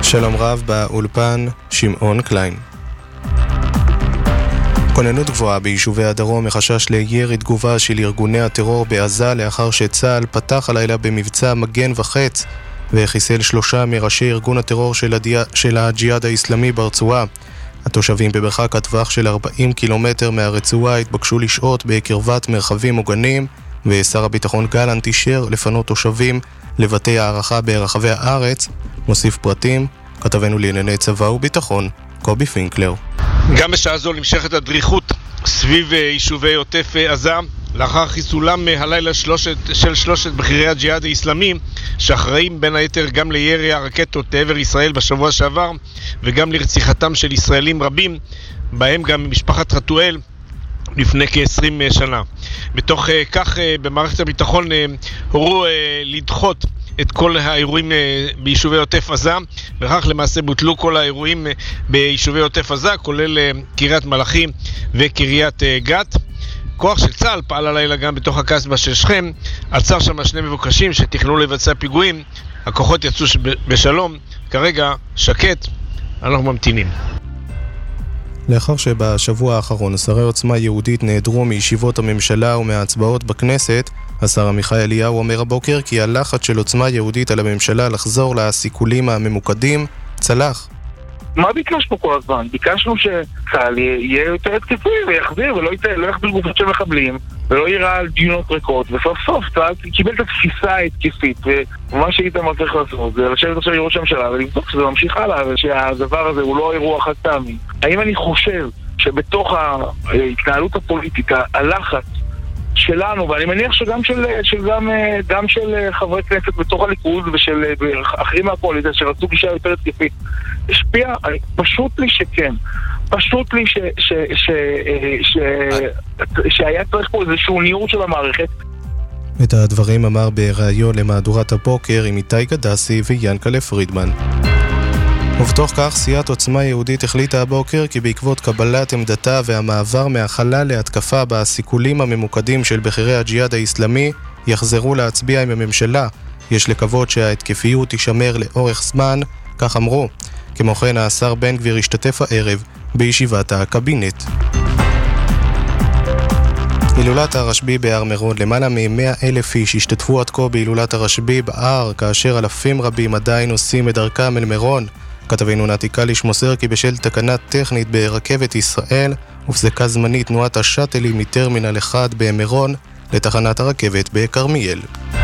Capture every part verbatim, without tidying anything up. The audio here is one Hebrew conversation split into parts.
שלום רב, באולפן שמעון קליין. כוננות גבוהה ביישובי הדרום מחשש לירי תגובה של ארגוני הטרור בעזה לאחר שצה"ל פתח הלילה במבצע מגן וחץ וחיסל שלושה מראשי ארגון הטרור של, הדיה, של הג'יהאד האסלאמי ברצועה. התושבים במרחק הטווח של ארבעים קילומטר מהרצועה התבקשו לשהות בקרבת מרחבים מוגנים, ושר הביטחון גלנט אישר לפנות תושבים לבתי הערכה ברחבי הארץ. מוסיף פרטים כתבנו לענייני צבא וביטחון קובי פינקלר. גם בשעה זו נמשכת הדריכות סביב יישובי עוטף עזה לאחר חיסולם הלילה שלושת, של שלושת בכירי הג'יהאד האסלאמי שאחראים בין היתר גם לירי הרקטות לעבר ישראל בשבוע שעבר וגם לרציחתם של ישראלים רבים, בהם גם משפחת חתואל לפני כ-עשרים שנה. בתוך כך במערכת הביטחון הורו לדחות את כל האירועים ביישובי עוטף עזה, וכך למעשה בוטלו כל האירועים ביישובי עוטף עזה, כולל קריית מלאכי וקריית גת. כוח של צה"ל פעל הלילה גם בתוך הקסבה של שכם, עצר שם שני מבוקשים שתכננו לבצע פיגועים. הכוחות יצאו בשלום, כרגע שקט, אנחנו ממתינים. לאחר שבשבוע האחרון שרי עוצמה יהודית נעדרו מישיבות הממשלה ומההצבעות בכנסת, השר עמיחי אליהו אומר הבוקר כי הלחץ של עוצמה יהודית על הממשלה לחזור לסיכולים הממוקדים צלח. מה ביקשנו כל הזמן? ביקשנו שצה"ל יהיה יותר התקפי ויחזיר ולא יחזיר גופות של מחבלים ולא ייראה על דיונות ריקות, וסוף סוף צה"ל קיבל את התפיסה ההתקפית, ומה שאיתמר צריך לעשות זה לשבת עכשיו לראש הממשלה ולבדוק שזה ממשיך הלאה ושהדבר הזה הוא לא אירוע חד פעמי. האם אני חושב שבתוך ההתנהלות הפוליטית הלחץ שלנו, ואני מניח שגם של, של, גם, גם של חברי כנסת בתוך הליכוד ושל אחרים מהקואליציה שרצו גישה יותר התקפית, השפיע, פשוט לי שכן. פשוט לי ש, ש, ש, ש, ש, שהיה צריך פה איזשהו ניעור של המערכת. את הדברים אמר בראיון למהדורת הבוקר עם איתי גדסי ויאנקלה פרידמן. ובתוך כך סיעת עוצמה יהודית החליטה הבוקר כי בעקבות קבלת עמדתה והמעבר מהחלל להתקפה בסיכולים הממוקדים של בכירי הג'יהאד האסלאמי יחזרו להצביע עם הממשלה. יש לקוות שההתקפיות תישמר לאורך זמן, כך אמרו. כמו כן השר בן גביר השתתף הערב בישיבת הקבינט. הילולת הרשב"י בהר מירון, למעלה מ-מאה אלף איש השתתפו עד כה בהילולת הרשב"י בהר, כאשר אלפים רבים עדיין עושים את דרכם אל מירון. כתבנו נתי קליש מוסר כי בשל תקנה טכנית ברכבת ישראל הופסקה זמנית תנועת השאטלים מטרמינל אחד במירון לתחנת הרכבת בכרמיאל.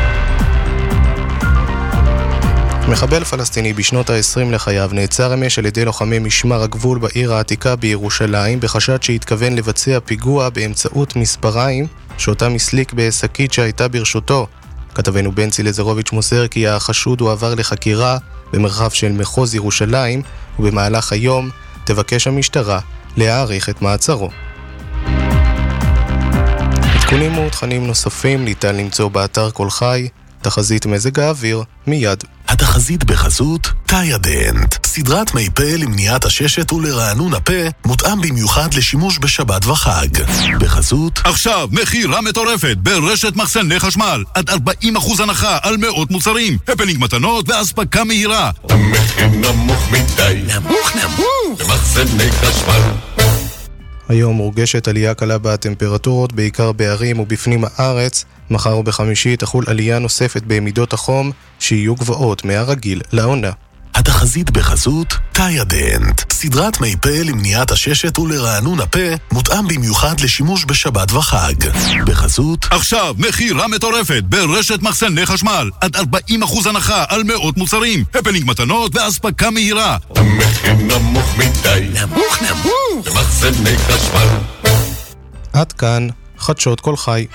מחבל פלסטיני בשנות ה-עשרים לחייו נעצר אמש על ידי לוחמי משמר הגבול בעיר העתיקה בירושלים בחשד שהתכוון לבצע פיגוע באמצעות מספריים שאותם הסליק בשקית שהייתה ברשותו. כתבנו בנצי לזרוביץ' מוסר כי החשוד הועבר לחקירה במרחב של מחוז ירושלים, ובמהלך היום תבקש המשטרה להאריך את מעצרו. עדכונים ותכנים נוספים ניתן למצוא באתר כל חי. תחזית מזג האוויר מיד. התחזית בחסות טיידנט, סדרת מי פה למניעת הששת ולרענון הפה, מותאם במיוחד לשימוש בשבת וחג. בחסות עכשיו מחירה מטורפת ברשת מחסני חשמל, עד ארבעים אחוז הנחה על מאות מוצרים, הפנינג מתנות ואספקה מהירה. המחיר נמוך מדי, נמוך נמוך במחסני חשמל. היום מורגשת עלייה קלה בטמפרטורות, בעיקר בערים ובפנים הארץ. מחר ובחמישי תחול עלייה נוספת במידות החום שיהיו גבוהות מהרגיל לעונה. התחזית בחסות טיידנט, סדרת מי פה למניעת הששת ולרענון הפה, מותאם במיוחד לשימוש בשבת וחג. בחסות עכשיו מחירה מטורפת ברשת מחסני חשמל, עד ארבעים אחוז הנחה על מאות מוצרים, הפנינג מתנות ואספקה מהירה. המחיר נמוך מדי, נמוך נמוך במחסני חשמל. עד כאן חדשות כל חי.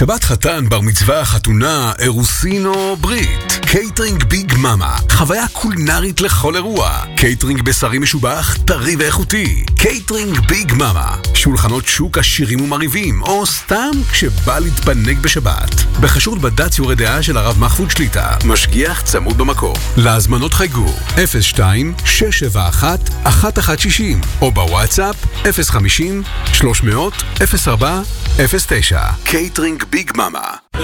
שבת חתן, בר מצווה, חתונה, אירוסין או ברית. קייטרינג ביג מאמה, חוויה קולינרית לכל אירוע. קייטרינג בשרי משובח, טרי ואיכותי. קייטרינג ביג מאמה, שולחנות שוק עשירים ומריבים, או סתם כשבא להתפנק בשבת. בחשוד בדת יורה דעה של הרב מחפוד שליטה, משגיח צמוד במקור. להזמנות חייגו אפס שתיים שש שבע אחת אחת אחת שש אפס או בוואטסאפ אפס חמישים שלוש מאות אפס ארבע אפס תשע. קייטרינג ביג מאמה.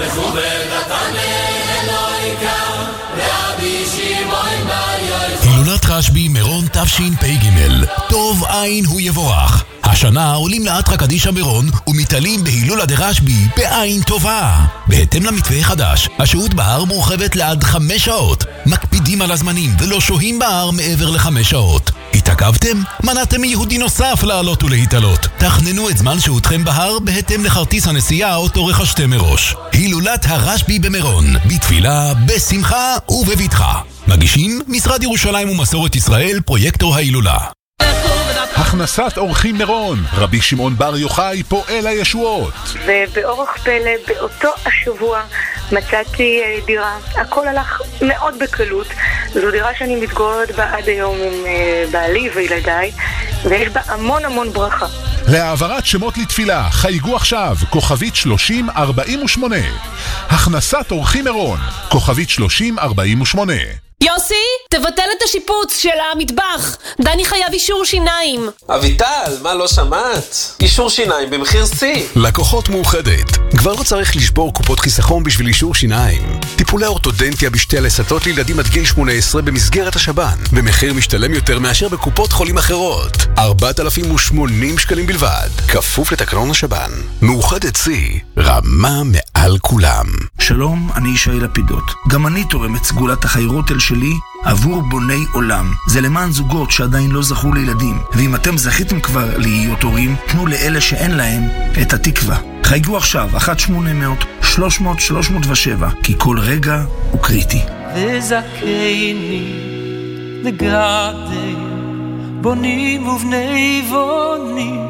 הילולת רשב"י מירון תשפ"ג, טוב עין הוא יבורך. השנה עולים לאתרא קדישא מירון ומתעלים בהילולה דרשב"י בעין טובה. בהתאם למתווה חדש, השהות בהר מורחבת לעד חמש שעות. מקפידים על הזמנים ולא שוהים בהר מעבר לחמש שעות. התעכבתם? מנעתם מיהודי נוסף לעלות ולהתעלות. תכננו את זמן שהותכם בהר בהתאם לכרטיס הנסיעה אותו רכשתם מראש. הילולת הרשב"י במירון, בתפילה, בשמחה ובבטחה. מגישים משרד ירושלים ומסורת ישראל, פרויקטור ההילולה. הכנסת אורחים מירון, רבי שמעון בר יוחאי פועל הישועות. ובאורח פלא באותו השבוע מצאתי דירה. הכל הלך מאוד בקלות. זו דירה שאני מתגוררת בה עד היום עם בעלי וילדיי, ויש בה המון המון ברכה. להעברת שמות לתפילה, חייגו עכשיו, כוכבית שלושים ארבעים ושמונה. הכנסת אורחים מירון, כוכבית שלושים ארבעים ושמונה. יוסי, תבטל את השיפוץ של המטבח. דני חייב אישור שיניים. אביטל, מה לא שמעת? אישור שיניים במחיר סי. לקוחות מאוחדת. כבר לא צריך לשבור קופות חיסכון בשביל אישור שיניים. טיפולי אורתודנטיה בשתי הלסתות לילדים עד גיל שמונה עשרה במסגרת השב"ן, במחיר משתלם יותר מאשר בקופות חולים אחרות. ארבעת אלפים ושמונים שקלים בלבד, כפוף לתקנון השב"ן. מאוחדת סי, רמה מעל כולם. שלום, אני ישי לפידות. גם אני תורם את סגולת החיירוטל שלי עבור בוני עולם. זה למען זוגות שעדיין לא זכו לילדים. ואם אתם זכיתם כבר להיות הורים, תנו לאלה שאין להם את התקווה. חייגו עכשיו, אחת שמונה מאות שלוש מאות שלוש מאות ושבע, כי כל רגע הוא קריטי. וזכני לגדי בונים ובני בונים.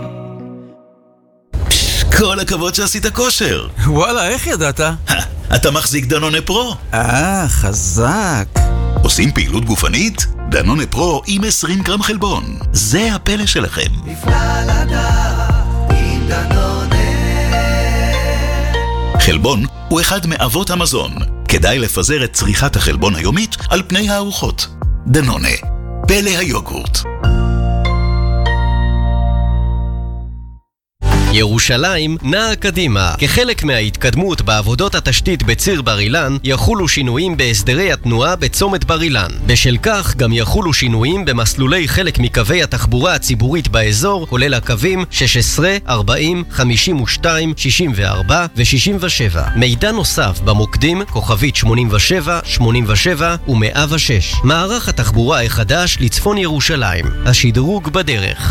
כל הכבוד שעשית כושר. וואלה, איך ידעת? אתה מחזיק דנונה פרו. אה, חזק. עושים פעילות גופנית? דנונה פרו עם עשרים גרם חלבון. זה הפלא שלכם. נפלא לדעת עם דנונה. חלבון הוא אחד מאבות המזון. כדאי לפזר את צריכת החלבון היומית על פני הארוחות. דנונה, פלא היוגורט. ירושלים נעה קדימה. כחלק מההתקדמות בעבודות התשתית בציר בר אילן, יחולו שינויים בהסדרי התנועה בצומת בר אילן. בשל כך גם יחולו שינויים במסלולי חלק מקווי התחבורה הציבורית באזור, כולל הקווים שש עשרה, ארבעים, חמישים ושתיים, שישים וארבע ו-שישים ושבע. מידע נוסף במוקדים כוכבית שמונים ושבע, שמונים ושבע ו-מאה ושש. מערך התחבורה החדש לצפון ירושלים. השדרוג בדרך.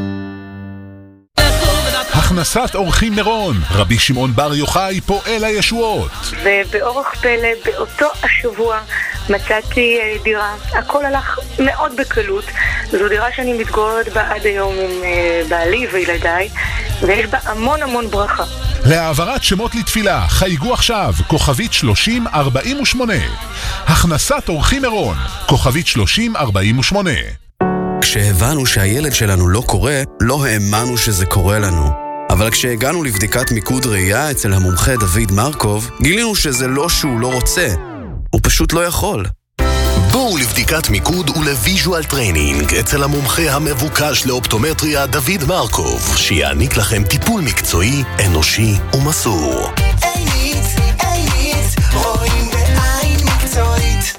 הכנסת אורחים מירון, רבי שמעון בר יוחאי פועל הישועות. ובאורח פלא באותו השבוע מצאתי דירה. הכל הלך מאוד בקלות. זו דירה שאני מתגוררת בה עד היום עם בעלי וילדיי, ויש בה המון המון ברכה. להעברת שמות לתפילה, חייגו עכשיו, כוכבית שלושים ארבעים ושמונה. הכנסת אורחים מירון, כוכבית שלושים ארבעים ושמונה. כשהבנו שהילד שלנו לא קורא, לא האמנו שזה קורה לנו. אבל כשהגענו לבדיקת מיקוד ראייה אצל המומחה דוד מרקוב, גילינו שזה לא שהוא לא רוצה, הוא פשוט לא יכול. בואו לבדיקת מיקוד ולוויז'ואל טריינינג אצל המומחה המבוקש לאופטומטריה דוד מרקוב, שיעניק לכם טיפול מקצועי, אנושי ומסור. עינית, עינית, רואים בעין מקצועית.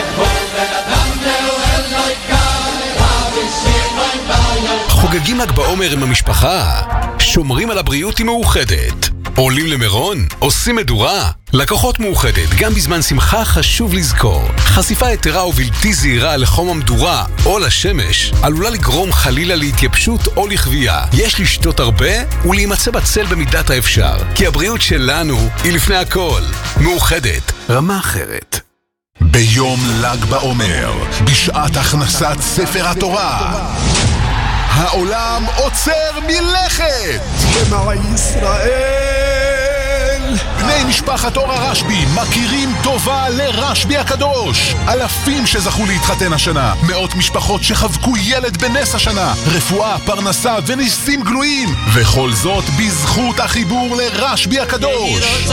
חוגגים ל"ג בעומר עם המשפחה, שומרים על הבריאות עם מאוחדת. עולים למירון, עושים מדורה. לקוחות מאוחדת, גם בזמן שמחה חשוב לזכור. חשיפה יתרה ובלתי זהירה לחום המדורה או לשמש עלולה לגרום חלילה להתייבשות או לחוויה. יש לשתות הרבה ולהימצא בצל במידת האפשר, כי הבריאות שלנו היא לפני הכל. מאוחדת, רמה אחרת. ביום ל"ג בעומר, בשעת הכנסת ספר התורה, העולם עוצר מלכת. שמע ישראל, בני משפחת אור הרשב"י מכירים טובה לרשב"י הקדוש. אלפים שזכו להתחתן השנה, מאות משפחות שחבקו ילד בנס השנה, רפואה, פרנסה וניסים גלויים, וכל זאת בזכות החיבור לרשב"י הקדוש.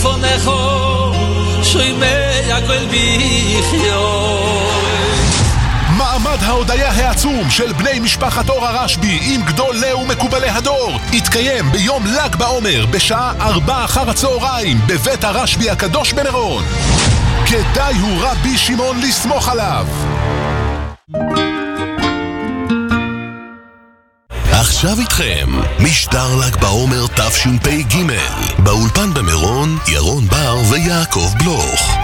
מעמד ההודיה העצום של בני משפחת אור הרשב"י עם גדולי ומקובלי הדור יתקיים ביום ל"ג בעומר בשעה ארבע אחר הצהריים בבית הרשב"י הקדוש במירון. כדאי הוא רבי שמעון לסמוך עליו. עכשיו איתכם משדר ל"ג בעומר תשפ"ג, באולפן במירון ירון בר ויעקב בלוך.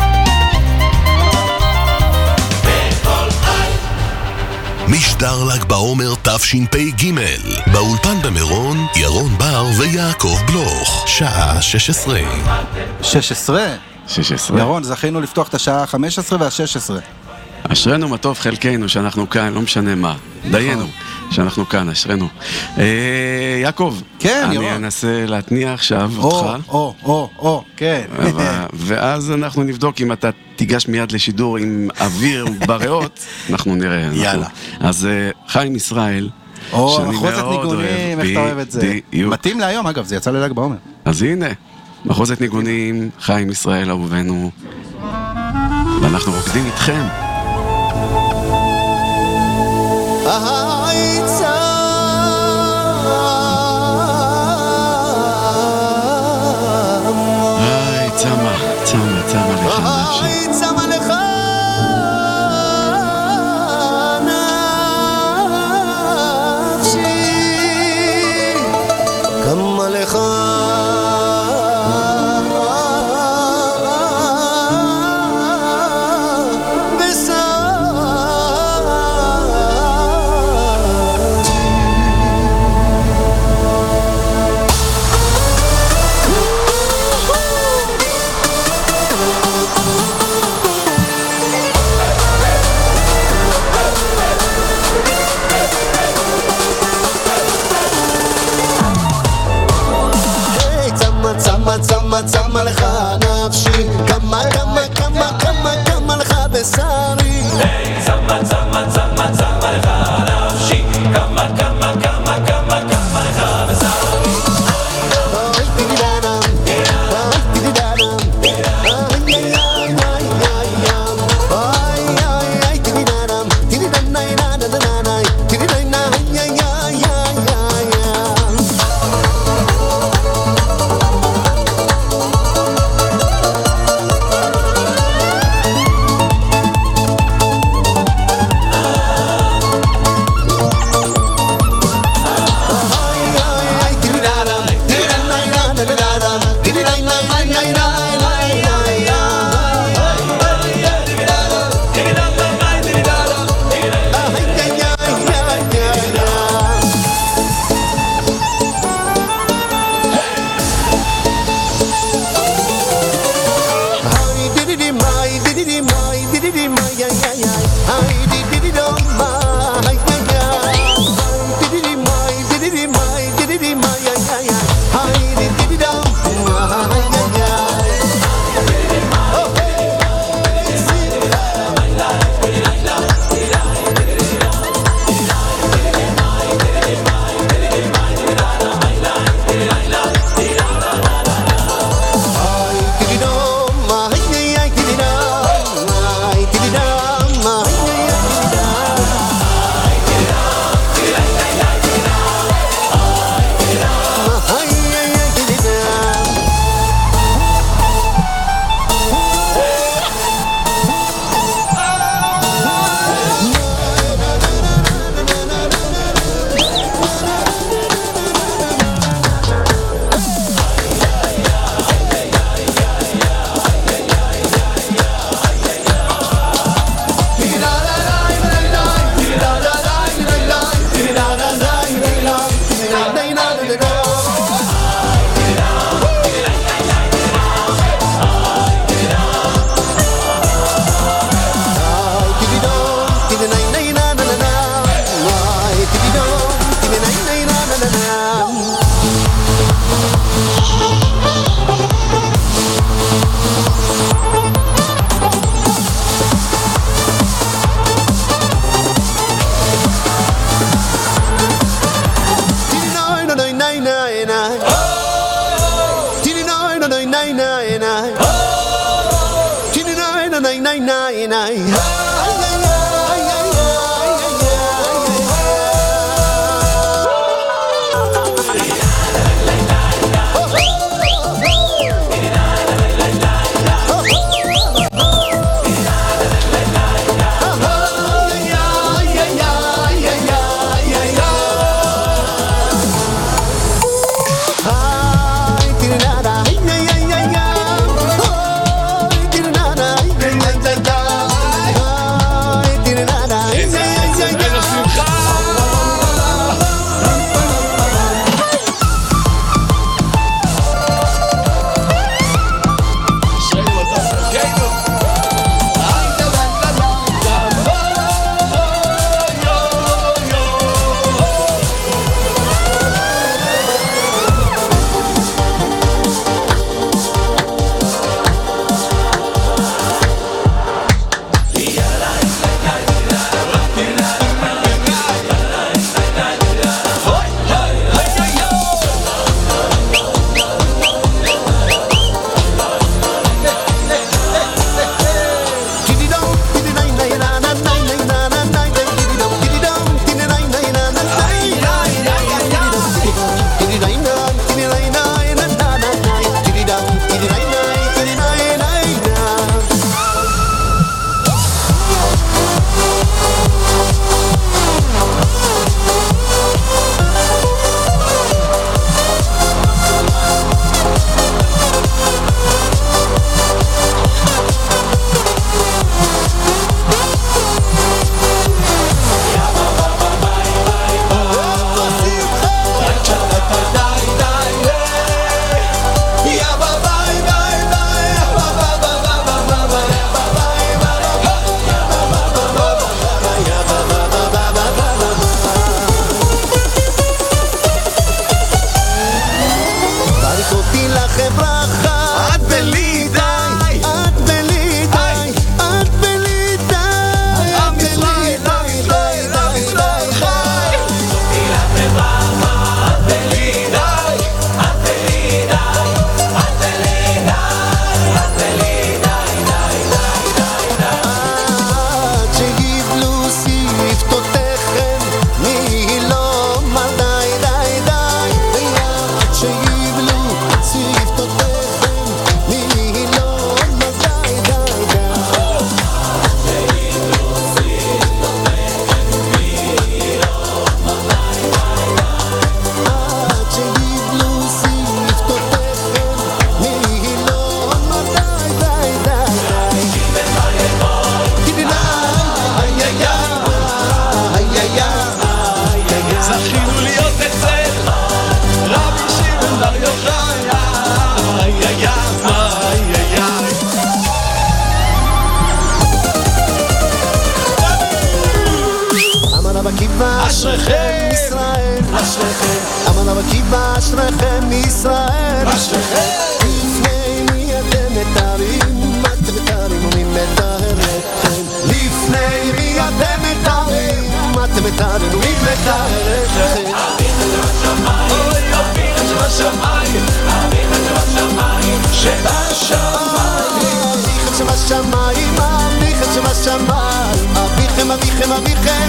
משדר ל"ג בעומר תשפ"ג, באולפן במירון ירון בר ויעקב בלוך, שעה שש עשרה. שש עשרה? שש עשרה. ירון, זכינו לפתוח את השעה ה-חמש עשרה וה-שש עשרה. אשרנו מה טוב חלקנו שאנחנו כאן, לא משנה מה. דיינו שאנחנו כאן, אשרנו. יעקב, כן, ירון. אני אנסה להתניע עכשיו או, אותך. או, או, או, כן. ואז אנחנו נבדוק אם אתה תיגש מיד לשידור עם אוויר בריאות, אנחנו נראה. יאללה. אז חיים ישראל, או, שאני מחוזת מאוד ניגונים, איך אתה אוהב את זה? בדיוק. מתאים להיום, אגב, זה יצא לל"ג בעומר. אז הנה, מחוזת ניגונים, חיים ישראל אהובנו, ואנחנו רוקדים איתכם. היי צמה, צמה, צמה לך נפשי. היי צמה לך נפשי, כמה לך צמה צמה לך נפשי, כמה כמה כמה כמה כמה לך בשרי. היי צמה צמה צמה צמה לך נפשי, כמה כמה כמה כמה כמה לך בשרי. אוי תידי דנם, אוי תידי דנם, אוי אוי אוי אוי תידי דנם, תידי דנאי דנאי דנאי, תידי דנאי אוי אוי אוי אוי. אשריכם ישראל, אשריכם, אמנה בקיבה, אשריכם ישראל, אשריכם. לפני מי אתם מתארים, אתם מתארים ומי מתארתם. לפני מי אתם מתארים, אתם מתארים ומי מתארתם. אביכם שבשמיים, אביכם שבשמיים, אביכם שבשמיים, שבשמיים, אביכם שבשמיים, אביכם שבשמיים, אביכם, אביכם, אביכם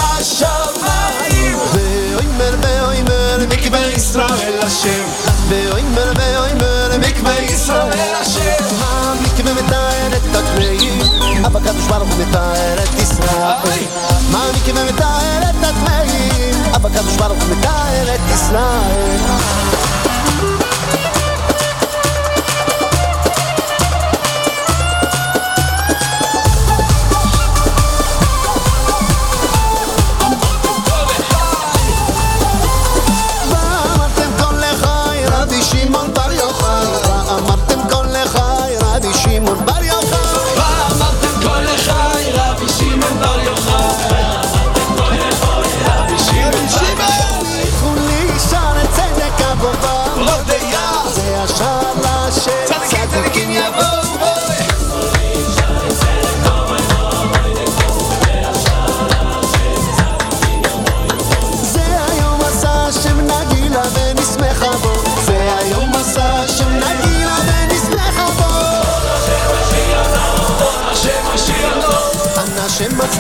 שבשמיים. ואוימר ואוימר מקווה ישראל השם, ואוימר ואוימר מקווה ישראל השם. המקווה מתאר את הטמאים, אבל הקדוש ברוך הוא מתאר את ישראל. מה המקווה מתאר את הטמאים, אבל הקדוש ברוך הוא מתאר את ישראל.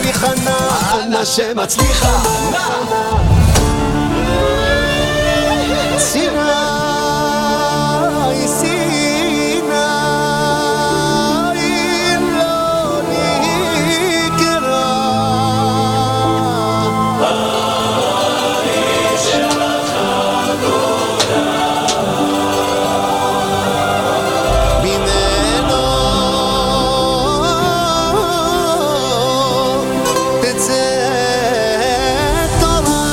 מצליחה נא, אנא שמצליחה נא. סיני, סיני, לא נקרא. האיש שלך גדולה. ממנו תצא תורה.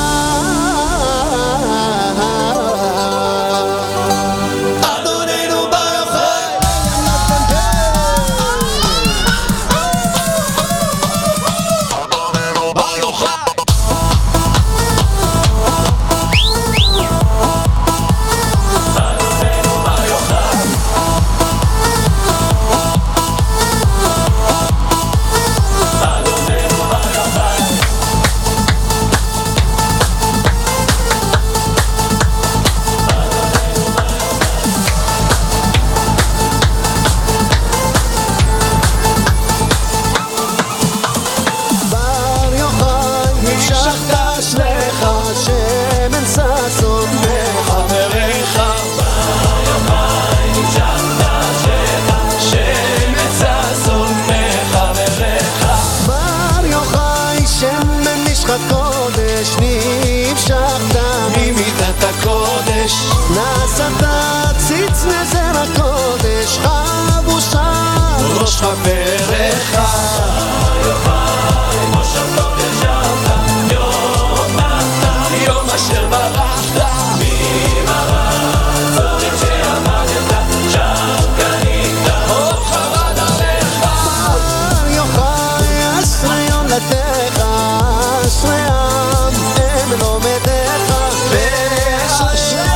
נסעת ציץ נזר הקודש חבושה ראש חברך יובל מושב לא ישבת יום נחת יום אשר ברחת ממראה צורים שעמדת שם קנית אור חרד עליך בר יוחאי אשרי יום לתך אשרי עם הם לומדיך ואשרי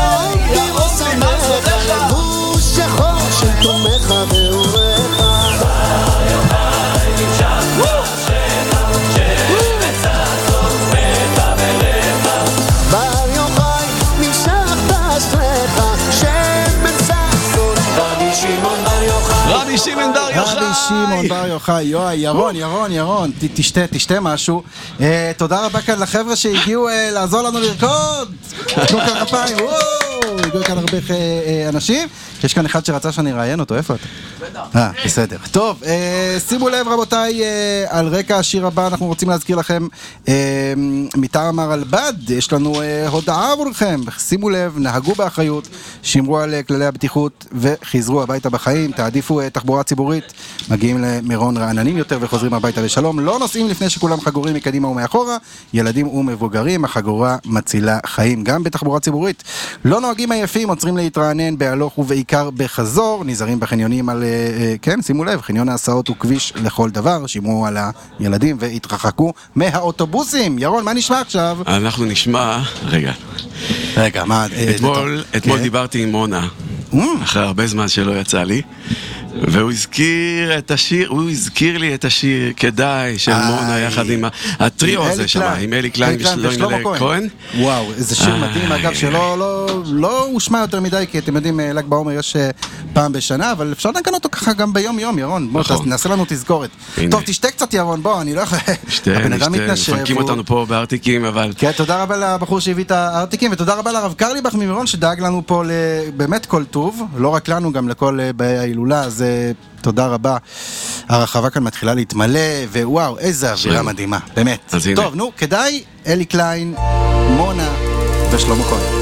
הוא שחור של תומך ואורך ביוחאי נמשך השנה שמצצות מקבלך ביוחאי נמשך אשריך שמצצות רבי שמעון בר יוחאי רבי שמעון בר יוחאי רבי שמעון בר יוחאי יואי, ירון, ירון, ירון תשתה, תשתה משהו. תודה רבה כאן לחבר'ה שהגיעו לעזור לנו לרקוד תנו כאן כפיים, וואו הגיעו כאן הרבה אנשים. יש כאן אחד שרצה שאני אראיין אותו, איפה אתה? אה, בסדר. טוב, שימו לב רבותיי, על רקע השיר הבא אנחנו רוצים להזכיר לכם מטעם הרלב"ד, יש לנו הודעה עבורכם, שימו לב, נהגו באחריות, שמרו על כללי הבטיחות וחזרו הביתה בחיים, תעדיפו תחבורה ציבורית, מגיעים למירון רעננים יותר וחוזרים הביתה בשלום, לא נוסעים לפני שכולם חגורים מקדימה ומאחורה, ילדים ומבוגרים, החגורה מצילה חיים, גם בתחבורה ציבורית. לא נוהגים עייפים, עוצרים להתרענן בהלוך ובעיקר בחזור, נזהרים בחניונים על, כן, שימו לב, חניון ההסעות הוא כביש לכל דבר, שימו על הילדים והתרחקו מהאוטובוסים. ירון, מה נשמע עכשיו? אנחנו נשמע, רגע. רגע, מה? אתמול, אתמול דיברתי עם מונה, אחרי הרבה זמן שלא יצא לי, והוא הזכיר את השיר, הוא הזכיר לי את השיר כדאי של מונה יחד עם הטריו הזה שם, עם אלי קליין ושלמה כהן. וואו, איזה שיר מדהים, אגב, שלא הושמע יותר מדי, כי אתם יודעים, ל"ג בעומר יש פעם בשנה, אבל אפשר לנגן אותו ככה גם ביום יום, ירון. בוא, נעשה לנו תזכורת. טוב, תשתה קצת ירון, בוא, אני לא יכול... שתה, נשתה, מפנקים אותנו פה בארטיקים, אבל... כן, תודה רבה לבחור שהביא את הארטיקים, ותודה רבה לרב קרליבך ממירון, שדאג לנו פה באמת כל טוב, לא רק לנו, גם לכל באי ההילולה, אז תודה רבה. הרחבה כאן מתחילה להתמלא, ווואו, איזה אווירה מדהימה, באמת. טוב, נו, כדאי, אלי קליין, מונה ושלמה כהן.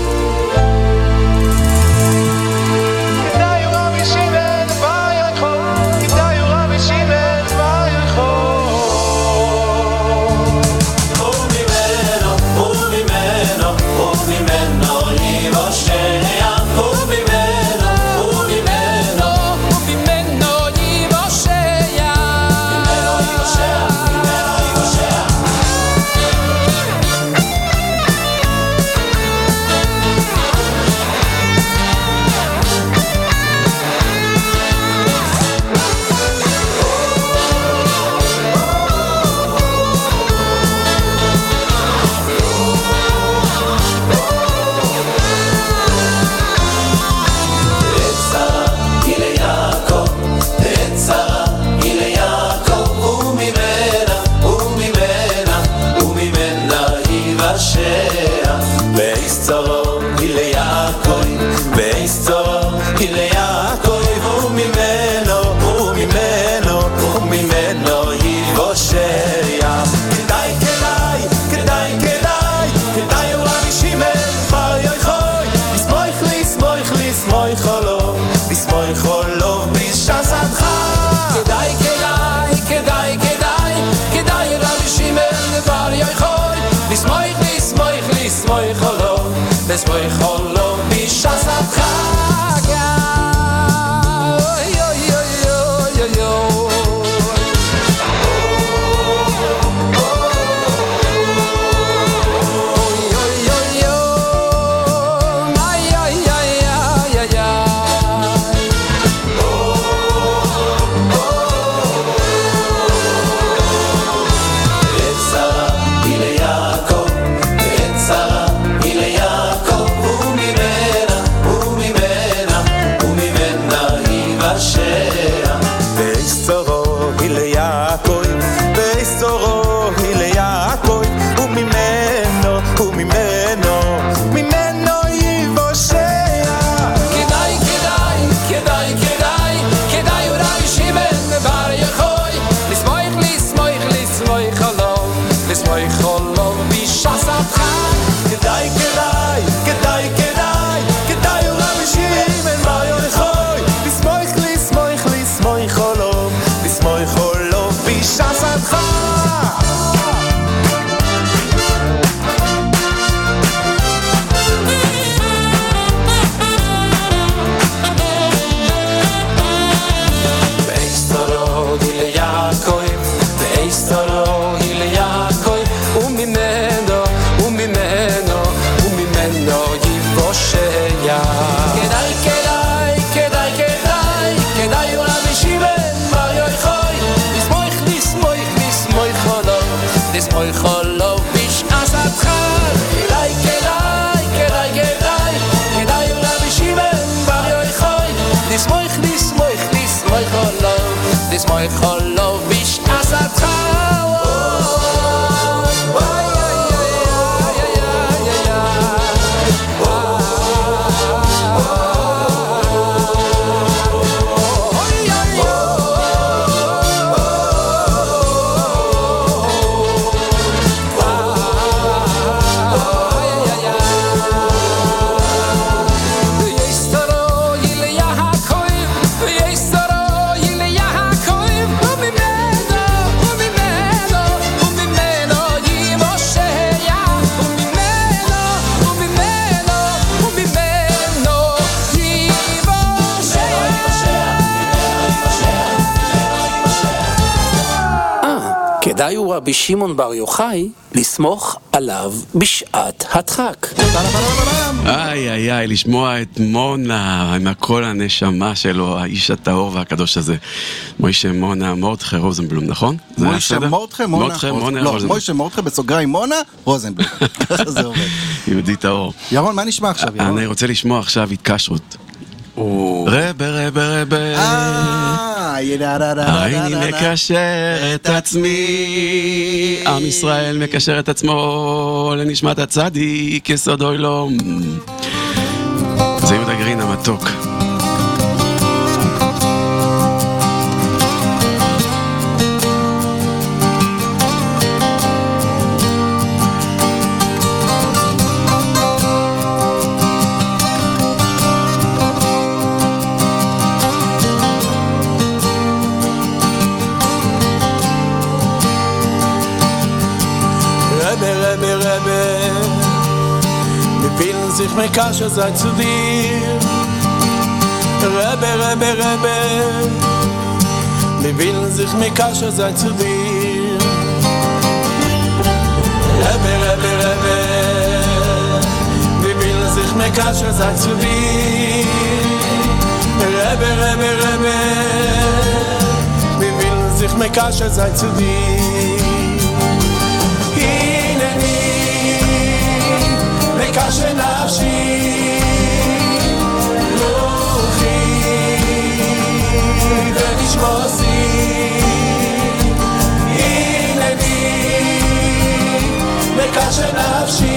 ייוושע ואיס צורו ליעקב ואיס צורו ליעקב וממנו וממנו וממנו ייוושע כדאי כדאי כדאי כדאי כדאי רבי שמעון בר יוחאי לסמוך לי סמוך לי סמוך לו לסמוך לו בשעתך כדאי כדאי כדאי כדאי כדאי רבי שמעון בר יוחאי לסמוך לי סמוך לי סמוך לו לסמוך לו בשעתך my hollow wish as a tower כדאי הוא רבי שמעון בר יוחאי לסמוך עליו בשעת הדחק. איי איי איי, לשמוע את מונה עם הכל הנשמה שלו, האיש הטהור והקדוש הזה. מוישה מונה מורדכי רוזנבלום, נכון? מוישה מורדכי מונה רוזנבלום. לא, מוישה מורדכי בסוגריים מונה רוזנבלום. ככה זה עובד. יהודי טהור. ירון, מה נשמע עכשיו, ירון? אני רוצה לשמוע עכשיו התקשרות. רבה רבה רבה אני מקשר את עצמי, עם ישראל מקשר את עצמו לנשמת הצדיק יסוד אוילום. זה יהודה גרין המתוק. sich mir kasche sei zu dir Rebbe, Rebbe, Rebbe Wir willen sich mir kasche sei zu dir Rebbe, Rebbe, Rebbe Wir willen sich mir kasche sei zu dir Rebbe, Rebbe, Rebbe Wir willen sich mir kasche sei zu dir קשה נפשי רוחי ונשמוסי הנני מקשה נפשי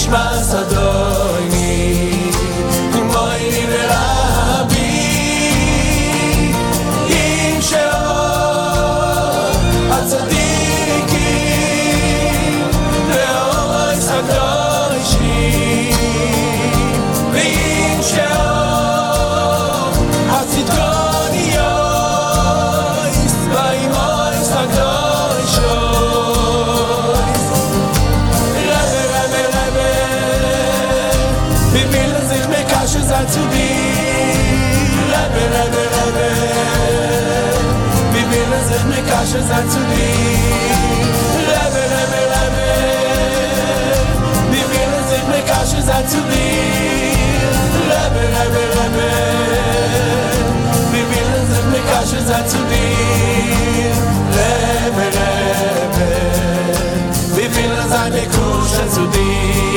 ונשמע סדוני מויני ורבי עם שאור הצדיקים ואור סקדושי ועם שאור הצדקוניוס ועם אור סקדושוס רבי רבי רבי בביל sich מקשר זצודי רבי רבי רבי בביל sich מקשר זצודי רבי רבי רבי בביל sich מקשר זצודי רבי רבי רבי בביל sich מקשר זצודי רבי רבי בביל sich מקשר זצודי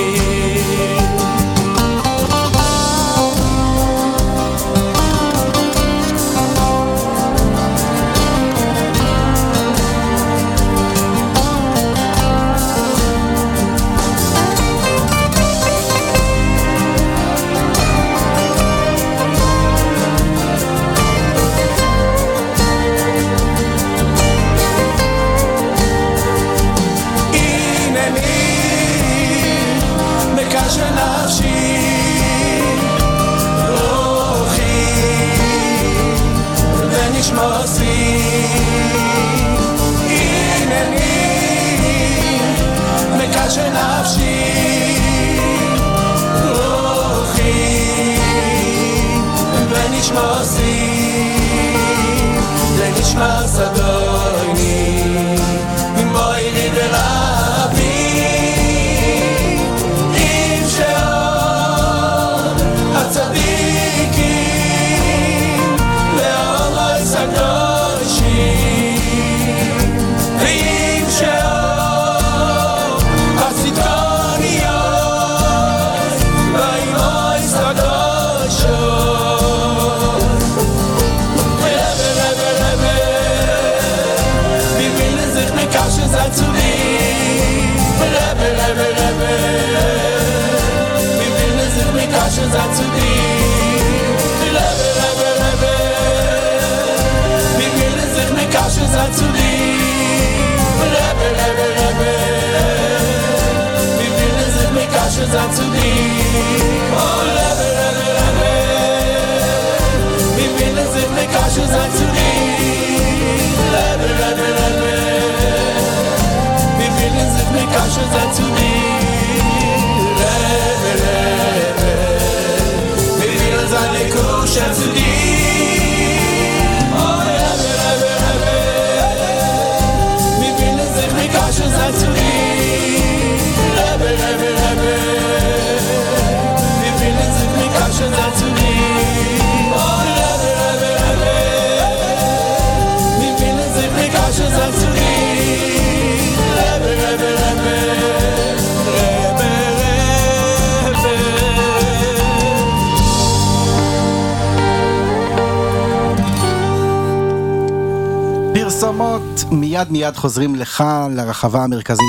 פרסומות, מיד מיד חוזרים לך לרחבה המרכזית.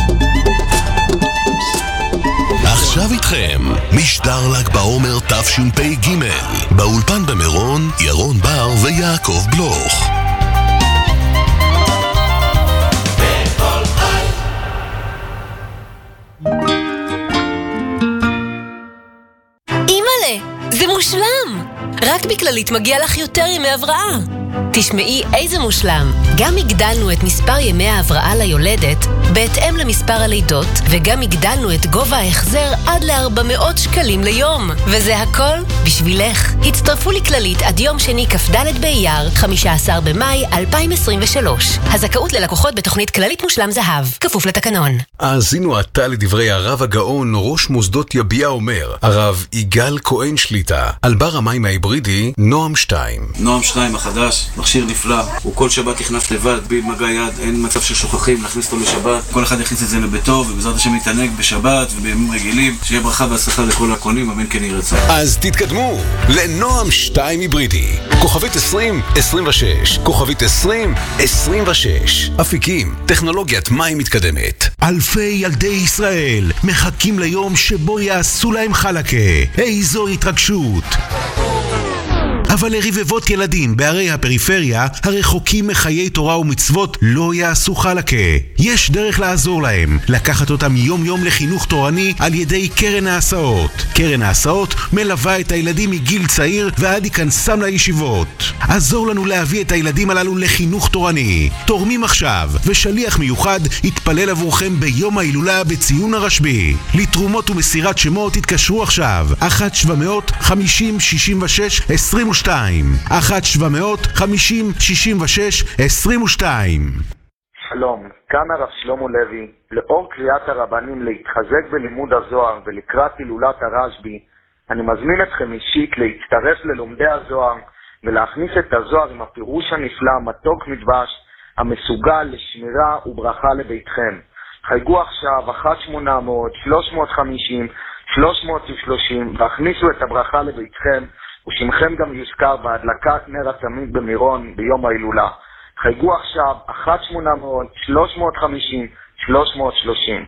עכשיו איתכם, משדר ל"ג בעומר תשפ"ג, באולפן במירון, ירון בר ויעקב בלוך. אימא'לה, זה מושלם! רק בכללית מגיע לך יותר ימי הבראה. תשמעי איזה מושלם. גם הגדלנו את מספר ימי ההבראה ליולדת בהתאם למספר הלידות, וגם הגדלנו את גובה ההחזר עד ל-ארבע מאות שקלים ליום. וזה הכל בשבילך. הצטרפו לכללית עד יום שני כ"ד באייר, חמישה עשר במאי אלפיים עשרים ושלוש. הזכאות ללקוחות בתוכנית כללית מושלם זהב, כפוף לתקנון. האזינו עתה לדברי הרב הגאון ראש מוסדות יביע אומר, הרב יגאל כהן שליטה, על בר המים ההיברידי נועם שתיים. נועם שתיים החדש, מכשיר נפלא, הוא כל שבת נכנס לבד, בלי מגע יד, אין מצב ששוכחים להכניס אותו לשבת, כל אחד יכניס את זה לביתו, ובעזרת השם יתענג בשבת ובימים רגילים, שיהיה ברכה והצלחה לכל הקונים, אמן כן יהי רצון. אז תתקדמו לנועם שתיים היברידי, כוכבית עשרים עשרים ושש, כוכבית עשרים עשרים ושש, אפיקים, טכנולוגיית מים מתקדמת. אלפי ילדי ישראל מחכים ליום שבו יעשו להם חלקה. איזו התרגשות! אבל לרבבות ילדים בערי הפריפריה הרחוקים מחיי תורה ומצוות לא יעשו חלקה. יש דרך לעזור להם, לקחת אותם יום יום לחינוך תורני על ידי קרן ההסעות. קרן ההסעות מלווה את הילדים מגיל צעיר ועד היכנסם לישיבות. עזור לנו להביא את הילדים הללו לחינוך תורני. תורמים עכשיו, ושליח מיוחד יתפלל עבורכם ביום ההילולה בציון הרשב"י. לתרומות ומסירת שמות תתקשרו עכשיו אחת שבע מאות חמישים שישים ושש עשרים ושתיים אחת שבע מאות חמישים שישים ושש עשרים ושתיים. שלום, כאן הרב שלמה לוי. לאור קריאת הרבנים להתחזק בלימוד הזוהר ולקראת הילולת הרשב"י, אני מזמין אתכם אישית להצטרף ללומדי הזוהר ולהכניס את הזוהר עם הפירוש הנפלא מתוק מדבש המסוגל לשמירה וברכה לביתכם. חייגו עכשיו אחת שמונה מאות שלוש מאות וחמישים שלוש מאות ושלושים והכניסו את הברכה לביתכם, ושמכם גם יוזכר בהדלקת נר הצמיד במירון ביום ההילולה. חייגו עכשיו אחת שמונה מאות שלוש מאות וחמישים שלוש מאות ושלושים.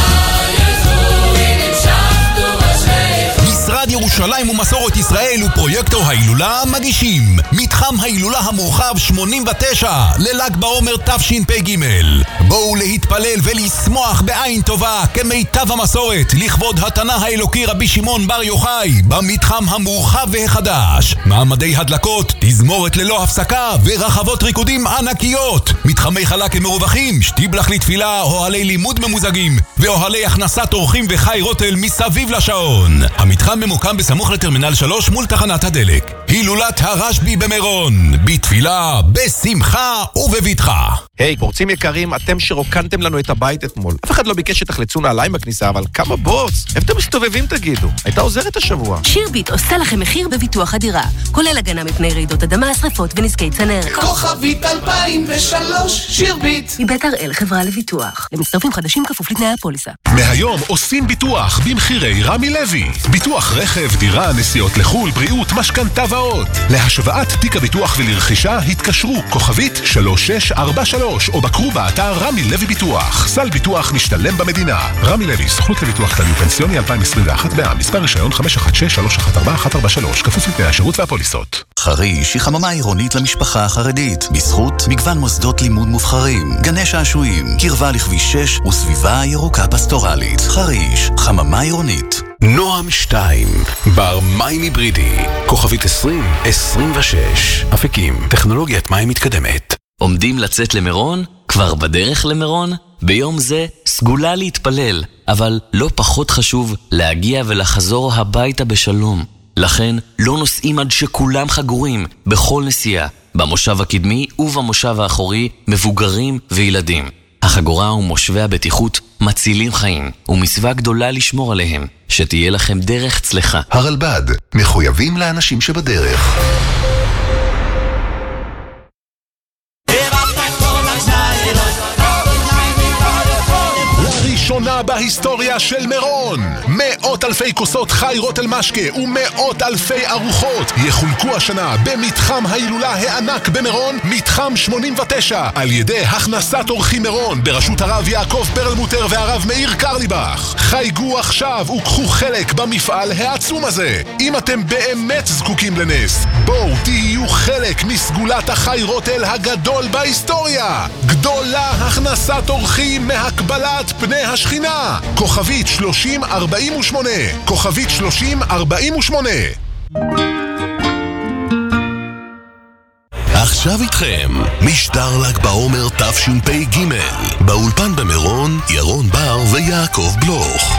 משרד ירושלים ומסורת ישראל ופרויקטור ההילולה מגישים מתחם ההילולה המורחב שמונים ותשע לל"ג בעומר תשפ"ג. בואו להתפלל ולשמוח בעין טובה כמיטב המסורת לכבוד התנא האלוקי רבי שמעון בר יוחאי במתחם המורחב והחדש. מעמדי הדלקות, תזמורת ללא הפסקה ורחבות ריקודים ענקיות, מתחמי חלקה מרווחים, שטיבלח לתפילה, אוהלי לימוד ממוזגים ואוהלי הכנסת אורחים וחי רוטל מסביב לשעון. המתחם ממוקם בסמוך לטרמינל שלוש מול תחנת הדלק. הילולת הרשב"י במירון, בתפילה, בשמחה ובבטחה. היי, hey, פורצים יקרים, אתם שרוקנתם לנו את הבית אתמול. אף אחד לא ביקש שתחלצו נעליים בכניסה, אבל כמה בוס? איפה אתם מסתובבים תגידו? הייתה עוזרת השבוע. שירביט עושה לכם מחיר בביטוח הדירה, כולל הגנה מפני רעידות אדמה, שרפות ונזקי צנרת. כוכבית אלפיים ושלוש, שירביט. מבית הראל חברה לביטוח. למצטרפים חדשים כפוף לתנאי הפוליסה. מהיום עושים ביטוח במחירי רמי לוי. ביטוח רכב, דירה, נסיעות לחול, בריאות, משכנתה ועוד. להשוואת תיק הביטוח ולרכישה התקשרו כוכבית שלוש שש ארבע שלוש או בקרו באתר רמי לוי ביטוח. סל ביטוח משתלם במדינה. רמי לוי, סוכנות לביטוח כללי ופנסיוני אלפיים עשרים ואחת בע"מ, מספר רישיון חמש אחת שש שלוש אחת ארבע אחת ארבע שלוש, כפוף לתנאי השירות והפוליסות. חריש היא חממה עירונית למשפחה החרדית, בזכות מגוון מוסדות לימוד מובחרים, גני שעשועים, קרבה לכביש שש וסביבה ירוקה פסטורלית. חריש, חממה עירונית. נועם שתיים, בר מים היברידי, כוכבית עשרים עשרים ושש, אפיקים, טכנולוגיית מים מתקדמת. עומדים לצאת למירון? כבר בדרך למירון? ביום זה סגולה להתפלל, אבל לא פחות חשוב להגיע ולחזור הביתה בשלום. לכן לא נוסעים עד שכולם חגורים בכל נסיעה, במושב הקדמי ובמושב האחורי, מבוגרים וילדים. החגורה ומושבי הבטיחות מצילים חיים, ומצווה גדולה לשמור עליהם. שתהיה לכם דרך צלחה. הרלב"ד, מחויבים לאנשים שבדרך. לראשונה בהיסטוריה של מירון, מאות אלפי כוסות חי רוטל משקה ומאות אלפי ארוחות יחולקו השנה במתחם ההילולה הענק במירון, מתחם שמונים ותשע, על ידי הכנסת אורחים מירון בראשות הרב יעקב פרלמוטר והרב מאיר קרליבך. חייגו עכשיו וקחו חלק במפעל העצום הזה. אם אתם באמת זקוקים לנס, בואו תהיו חלק מסגולת החי רוטל הגדול בהיסטוריה. גדולה הכנסת אורחים מהקבלת פני השכינה. כוכבית שלושים ארבעים ושמונה, כוכבית שלושים ארבעים ושמונה. עכשיו איתכם משדר ל"ג בעומר תשפ"ג, באולפן במירון ירון בר ויעקב בלוך.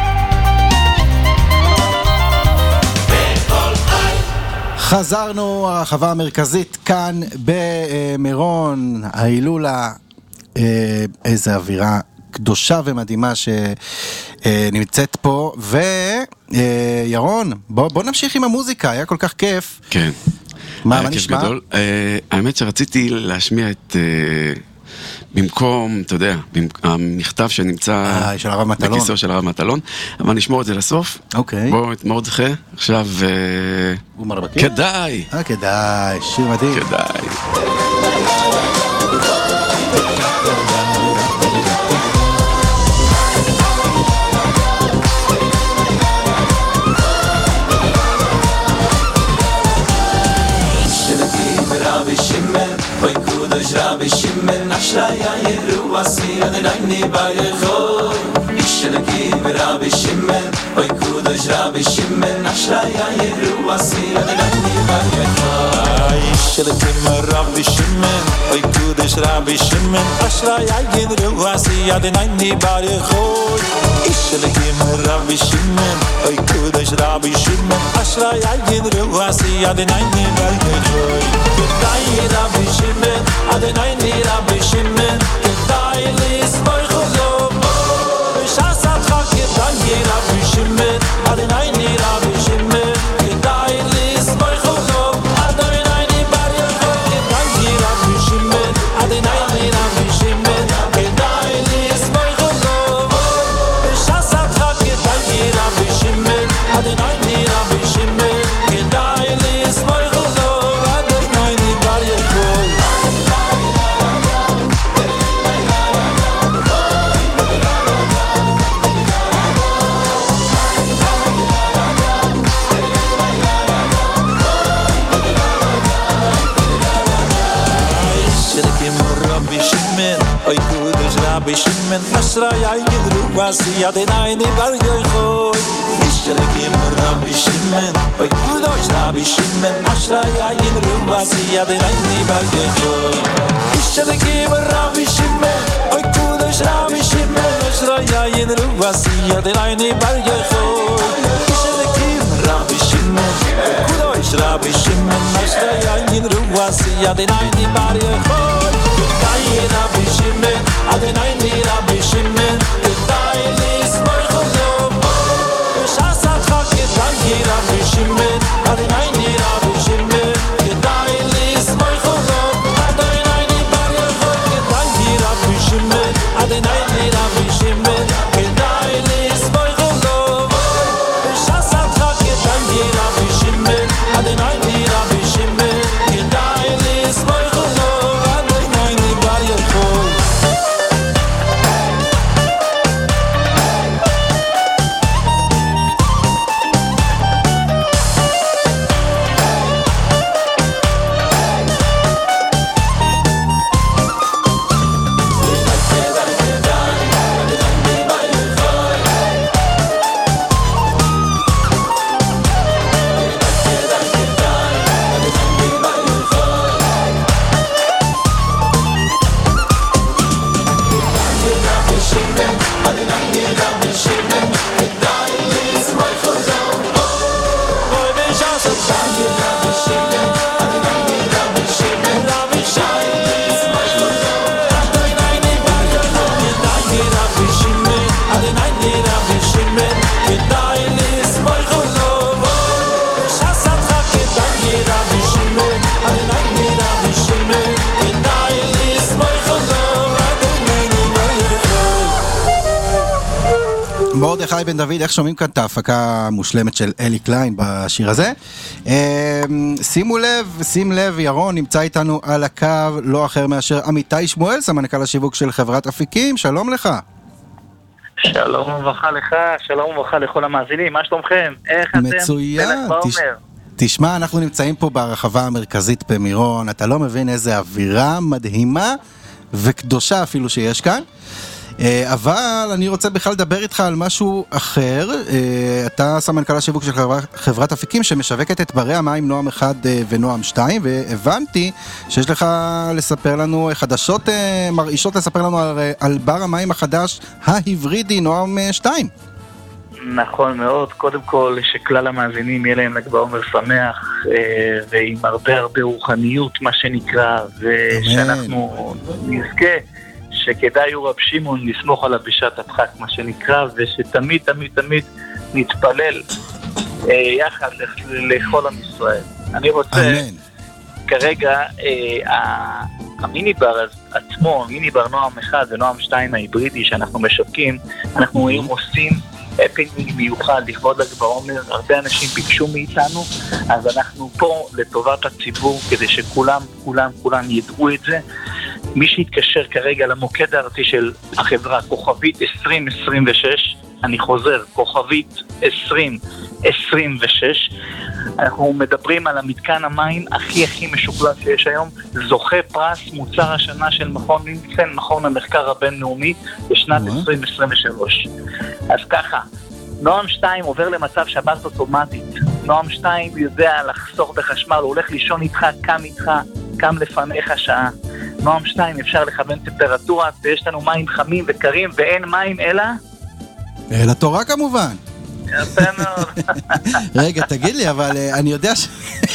חזרנו, הרחבה המרכזית כאן במירון, ההילולה, איזה אווירה קדושה ומדהימה שנמצאת פה. וירון, בוא, בוא נמשיך עם המוזיקה, היה כל כך כיף. כן. מה, מה נשמע? גדול. Uh, האמת שרציתי להשמיע את... Uh, במקום, אתה יודע, המכתב שנמצא uh, של הרב מטלון. בכיסו של הרב מטלון, אבל נשמור את זה לסוף. אוקיי. בואו את מרדכי, עכשיו... הוא מרבקי? כדאי. אה, כדאי, שיר מדהים. כדאי. Kudosh Rabbi Shimon Ashraya Yeruasi Adonai Baruch Ishelakim Rabbi Shimon Oy Kudosh Rabbi Shimon Ashraya Yeruasi Adonai Baruch Ishelakim Rabbi Shimon Oy Kudosh Rabbi Shimon Ashraya Yeruasi Adonai Baruch Ishelakim Rabbi Shimon Oy Kudosh Rabbi Shimon Ashraya Yeruasi Adonai Baruch Kedai Rabbi Shimon Adonai Rabbi Shimon Kedai Lisboy Chulom Shasatcha Kedai Rabbi Shimon Adonai Rabbi Shimon Kedai Lisboy Chulom Adonai Baruch Kedai Rabbi Shimon Adonai Rabbi Shimon Kedai Lisboy Chulom Shasatcha Kedai Rabbi Shimon Adonai Rabbi Shimon Kedai Lisboy Oy Kudosh Rabbi Shimon Ashraya Yeruasi Adonai Baruch Ishelakim Rabbi Shimon Oy Kudosh Rabbi Shimon Ashraya Yeruasi Adonai Baruch Ishelakim Rabbi Shimon Oy Kudosh Rabbi Shimon Ashraya Yeruasi Adonai Baruch Ishelakim Rabbi Shimon Oy Kudosh Rabbi Shimon Ashraya Yeruasi Adonai Baruch Rabbi Shimon, Adonai Rabbi Shimon, Kedai Lisboy Chulom. Shasatcha Kedai Rabbi Shimon, Adonai Rabbi Shimon, Kedai Lisboy Chulom. Adonai Baruch Kedai Rabbi Shimon, Adonai Rabbi Shimon, Kedai Lisboy Chulom. Shasatcha Kedai Rabbi Shimon, Adonai Rabbi Shimon, Kedai Lisboy Chulom. מרדכי בן דוד, איך שומעים כאן את ההפקה המושלמת של אלי קליין בשיר הזה. שימו לב, שים לב, ירון נמצא איתנו על הקו, לא אחר מאשר עמיתי שמואל, סמנכ"ל השיווק של חברת אפיקים. שלום לך. שלום וברכה לך, שלום וברכה לכל המאזינים, מה שלומכם? איך אתם? מצוין. תשמע, אנחנו נמצאים פה ברחבה המרכזית במירון, אתה לא מבין איזה אווירה מדהימה וקדושה אפילו שיש כאן. אבל אני רוצה בכלל לדבר איתך על משהו אחר. אתה סמנכ"ל השיווק של חברת אפיקים שמשווקת את ברי המים נועם אחד ונועם שתיים, והבנתי שיש לך לספר לנו חדשות מרעישות, לספר לנו על, על בר המים החדש ההיברידי נועם שתיים. נכון מאוד, קודם כל שכלל המאזינים יהיה להם ל"ג בעומר שמח ועם הרבה הרבה רוחניות מה שנקרא, ושאנחנו נזכה שכדאי הוא רב שמעון לסמוך עליו בשעת הדחק מה שנקרא, ושתמיד תמיד תמיד נתפלל אה, יחד לכל עם ישראל. אני רוצה אמן. כרגע אה, המיני בר עצמו, מיני בר נועם אחד ונועם שתיים ההיברידי שאנחנו משווקים, אנחנו היום עושים הפינינג מיוחד לכבוד ל"ג בעומר. הרבה אנשים ביקשו מאיתנו, אז אנחנו פה לטובת הציבור כדי שכולם כולם כולם ידעו את זה. מי שיתקשר כרגע למוקד הארצי של החברה כוכבית עשרים עשרים ושש אני חוזר, כוכבית עשרים עשרים ושש. אנחנו מדברים על המתקן המים הכי הכי משוכלל שיש היום, זוכה פרס מוצר השנה של מכון לינקסן, מכון המחקר הבינלאומי, בשנת עשרים עשרים ושלוש. אז ככה, נועם שתיים עובר למצב שבת אוטומטית. נועם שתיים יודע לחסוך בחשמל, הוא הולך לישון איתך, קם איתך, קם לפניך שעה. נועם שתיים אפשר לכוון טמפרטורה, ויש לנו מים חמים וקרים, ואין מים אלא? אלא תורה כמובן. יפה מאוד. רגע, תגיד לי, אבל אני יודע ש...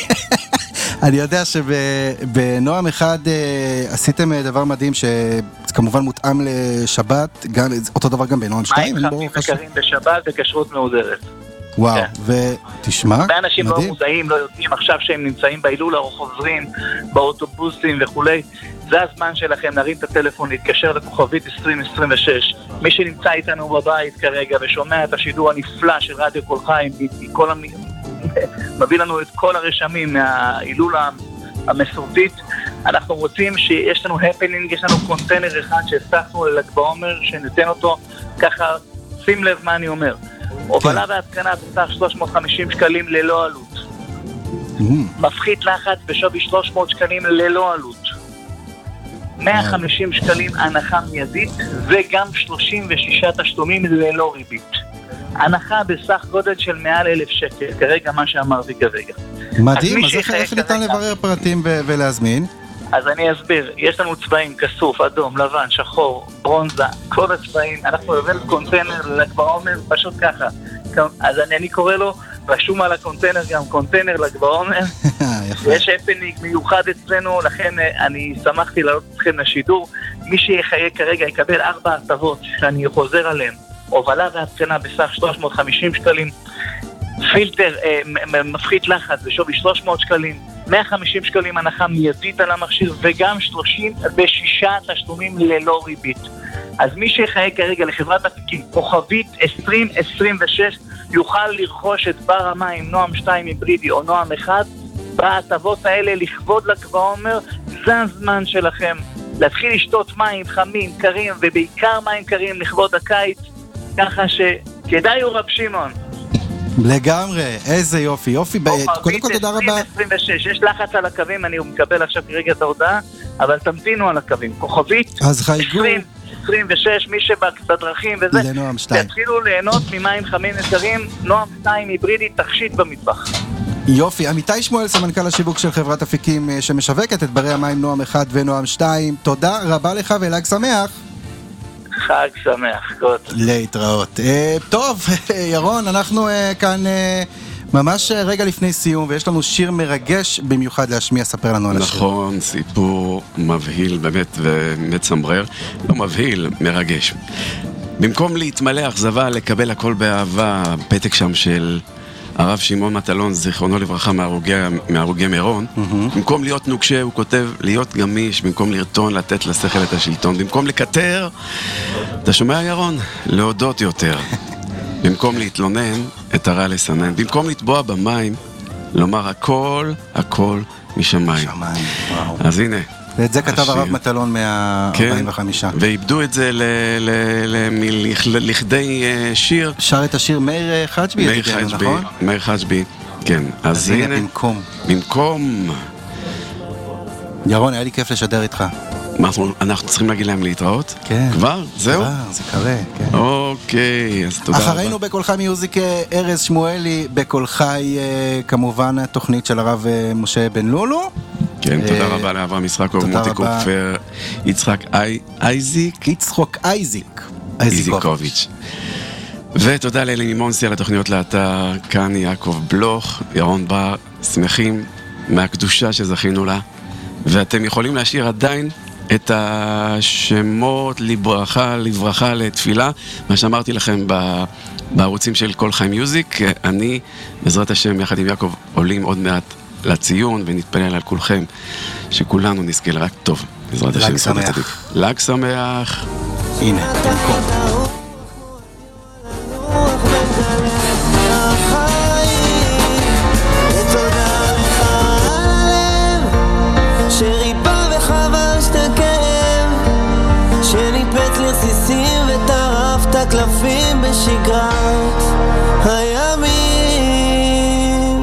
אני יודע שבנועם אחד עשיתם דבר מדהים שכמובן מותאם לשבת, אותו דבר גם בנועם שתיים. מים חמים וקרים בשבת וכשרות מהודרת. וואו, ותשמע, הרבה אנשים לא מודעים, לא יודעים עכשיו שהם נמצאים בהילולה או חוזרים באוטובוסים וכולי. זה הזמן שלכם להרים את הטלפון, להתקשר לכוכבית עשרים עשרים ושש. מי שנמצא איתנו בבית כרגע ושומע את השידור הנפלא של רדיו כל חיים, מכל המ... מביא לנו את כל הרשמים מההילולה המסורתית. אנחנו רוצים שיש לנו הפנינג, יש לנו קונטיינר אחד שהבטחנו לל"ג בעומר, שניתן אותו ככה, שים לב מה אני אומר. הובלה והתקנה בסך שלוש מאות וחמישים שקלים ללא עלות. מפחית לחץ בשווי שלוש מאות שקלים ללא עלות. מאה וחמישים שקלים הנחה מיידית, וגם שלושים ושישה תשלומים ללא ריבית. הנחה בסך גודל של מעל אלף שקל, כרגע מה שאמרתי כרגע. מדהים, אז איך ניתן לברר פרטים ולהזמין? אז אני אסביר, יש לנו צבעים, כסוף, אדום, לבן, שחור, ברונזה, כל הצבעים, אנחנו הבאנו קונטיינר ל"ג בעומר, פשוט ככה. אז אני, אני קורא לו, רשום על הקונטיינר גם קונטיינר ל"ג בעומר. יש הפניק מיוחד אצלנו, לכן אני שמחתי לעלות אתכם לשידור. מי שיחיה כרגע יקבל ארבע הטבות שאני חוזר עליהן. הובלה והתקנה בסך שלוש מאות וחמישים שקלים, פילטר, אה, מפחית לחץ בשווי שלוש מאות שקלים, מאה וחמישים שקלים הנחה מיידית על המכשיר, וגם שלושים ושישה תשלומים ללא ריבית. אז מי שיחיה כרגע לחברת אפיקים, כוכבית עשרים עשרים ושש, יוכל לרכוש את בר המים נועם שתיים היברידי או נועם אחד, בהטבות האלה לכבוד ל"ג בעומר. זה הזמן שלכם להתחיל לשתות מים חמים, קרים, ובעיקר מים קרים לכבוד הקיץ, ככה שכדאי הוא רב שמעון. לגמרי, איזה יופי, יופי. קודם כל תודה רבה. עשרים ושש, יש לחץ על הקווים, אני מקבל עכשיו כרגע את ההודעה, אבל תמתינו על הקווים. כוכבית עשרים עשרים ושש, מי שבדרכים וזה, לנועם שתיים. תתחילו ליהנות ממים חמים יקרים, נועם שתיים היברידי, תכשיט במטבח. יופי, עמיתי שמואל, סמנכ"ל השיווק של חברת אפיקים שמשווקת את ברי המים נועם אחד ונועם שתיים. תודה רבה לך ולג שמח. חג שמח, קוט. להתראות. טוב, ירון, אנחנו כאן ממש רגע לפני סיום, ויש לנו שיר מרגש במיוחד להשמיע, ספר לנו על השיר. נכון, סיפור מבהיל באמת ומצמרר, לא מבהיל, מרגש. במקום להתמלא אכזבה, לקבל הכל באהבה, פתק שם של הרב שמעון מטלון, זיכרונו לברכה, מהרוגי מירון. במקום להיות נוקשה, הוא כותב להיות גמיש, במקום לרטון, לתת לשכל את השלטון, במקום לקטר, אתה שומע ירון? להודות יותר. במקום להתלונן, את הרע לסנן. במקום לטבוע במים, לומר הכל, הכל משמיים. אז הנה. ואת זה כתב הרב מטלון מה-ארבעים וחמש. ואיבדו את זה לכדי שיר. שר את השיר מאיר חג'בי, מאיר חג'בי, מאיר חג'בי, כן. אז הנה, במקום. במקום. ירון, היה לי כיף לשדר איתך. אנחנו צריכים להגיד להם להתראות? כן. כבר? זהו? כבר, זה קרה, כן. אוקיי, אז תודה רבה. אחרינו בכל חי מיוזיק ארז שמואלי, בכל חי כמובן התוכנית של הרב משה בן לולו. כן, תודה רבה לאברהם יצחקוב, מוטי קופר, יצחק אייזיק. יצחק אייזיק. אייזיקוביץ'. ותודה לאלי מימונסי על התוכניות לאתר, כאן יעקב בלוך, ירון בר, שמחים מהקדושה שזכינו לה. ואתם יכולים להשאיר עדיין את השמות לברכה, לברכה, לתפילה, מה שאמרתי לכם בערוצים של כל חי מיוזיק. אני, בעזרת השם, יחד עם יעקב, עולים עוד מעט לציון, ונתפלל על כולכם, שכולנו נזכה לרק טוב. בעזרת השם. לג שמח. לג שמח. הנה, במקום. שניפץ לרסיסים וטרפת הקלפים בשגרת הימים.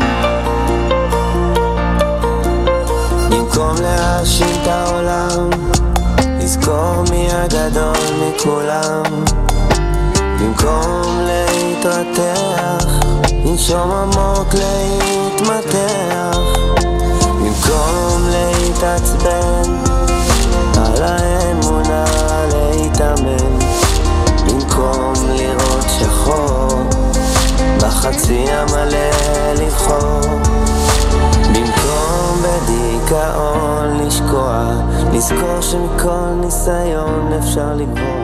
במקום להאשים את העולם, לזכור מי הגדול מכולם. במקום להתרתח, לנשום עמוק להתמתח. במקום להתעצבן, על האמונה להתאמן. במקום לראות שחור, בחצי המלא לבחור. במקום בדיכאון לשקוע, לזכור שמכל ניסיון אפשר לגבור.